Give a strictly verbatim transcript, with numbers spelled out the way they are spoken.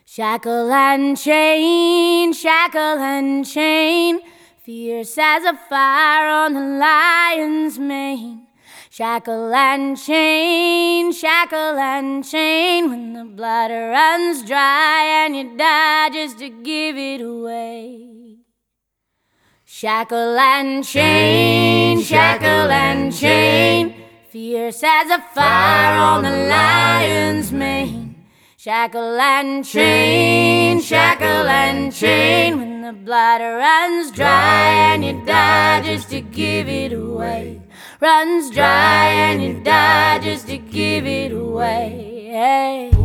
Shackle and chain, shackle and chain, fierce as a fire on the lion's mane. Shackle and chain, shackle and chain, when the blood runs dry and you die just to give it away. Shackle and chain, shackle and chain, fierce as a fire on the lion's mane. Shackle and chain, shackle and chain, when the blood runs dry and you die just to give it away. Runs dry and you die just to give it away. Hey.